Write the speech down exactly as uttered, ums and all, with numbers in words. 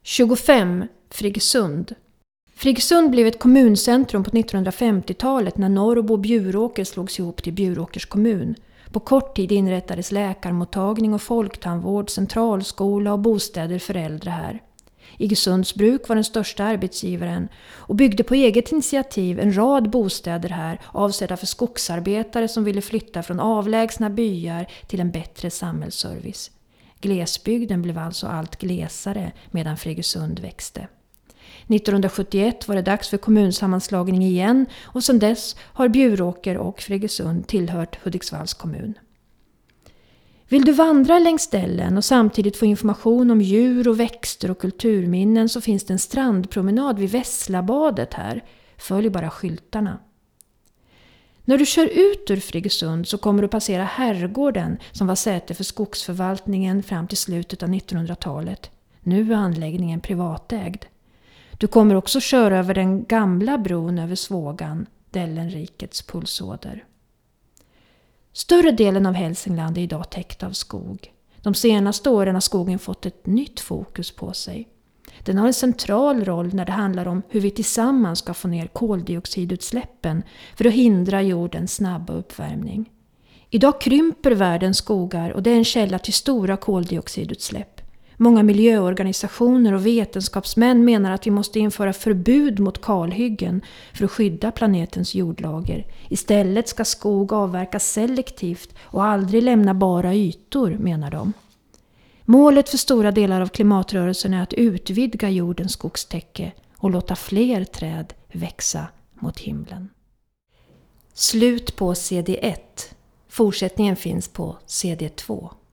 tjugofem. Friggesund. Friggesund blev ett kommuncentrum på nittonhundrafemtiotalet när Norrbo och Bjuråker slogs ihop till Bjuråkers kommun. På kort tid inrättades läkarmottagning och folktandvård, centralskola och bostäder för äldre här. Iggesunds bruk var den största arbetsgivaren och byggde på eget initiativ en rad bostäder här avsedda för skogsarbetare som ville flytta från avlägsna byar till en bättre samhällsservice. Glesbygden blev alltså allt glesare medan Friggesund växte. nittonhundrasjuttioett var det dags för kommunsammanslagning igen och sedan dess har Bjuråker och Friggesund tillhört Hudiksvalls kommun. Vill du vandra längs ställen och samtidigt få information om djur och växter och kulturminnen så finns det en strandpromenad vid Vässlabadet här. Följ bara skyltarna. När du kör ut ur Friggesund så kommer du passera herrgården som var säte för skogsförvaltningen fram till slutet av nittonhundratalet. Nu är anläggningen privatägd. Du kommer också köra över den gamla bron över Svågan, Dellenrikets pulsåder. Större delen av Hälsingland är idag täckt av skog. De senaste åren har skogen fått ett nytt fokus på sig. Den har en central roll när det handlar om hur vi tillsammans ska få ner koldioxidutsläppen för att hindra jordens snabba uppvärmning. Idag krymper världens skogar och det är en källa till stora koldioxidutsläpp. Många miljöorganisationer och vetenskapsmän menar att vi måste införa förbud mot kalhyggen för att skydda planetens jordlager. Istället ska skog avverkas selektivt och aldrig lämna bara ytor, menar de. Målet för stora delar av klimatrörelsen är att utvidga jordens skogstäcke och låta fler träd växa mot himlen. Slut på C D ett. Fortsättningen finns på C D två.